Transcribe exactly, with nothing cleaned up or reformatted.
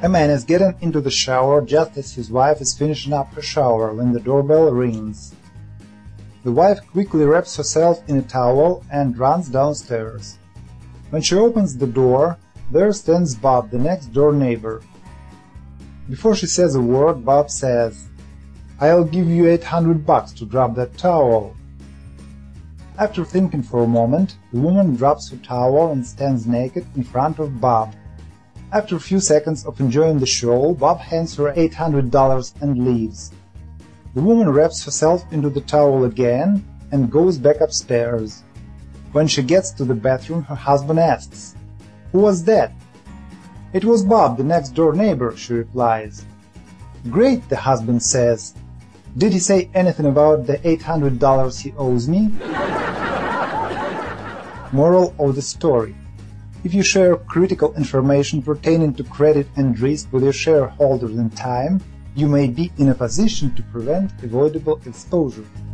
A man is getting into the shower just as his wife is finishing up her shower when the doorbell rings. The wife quickly wraps herself in a towel and runs downstairs. When she opens the door, there stands Bob, the next-door neighbor. Before she says a word, Bob says, "I'll give you eight hundred bucks to drop that towel." After thinking for a moment, the woman drops her towel and stands naked in front of Bob. After a few seconds of enjoying the show, Bob hands her eight hundred dollars and leaves. The woman wraps herself into the towel again and goes back upstairs. When she gets to the bathroom, her husband asks, "Who was that?" "It was Bob, the next-door neighbor," she replies. "Great," the husband says. "Did he say anything about the eight hundred dollars he owes me?" Moral of the story: if you share critical information pertaining to credit and risk with your shareholders in time, you may be in a position to prevent avoidable exposure.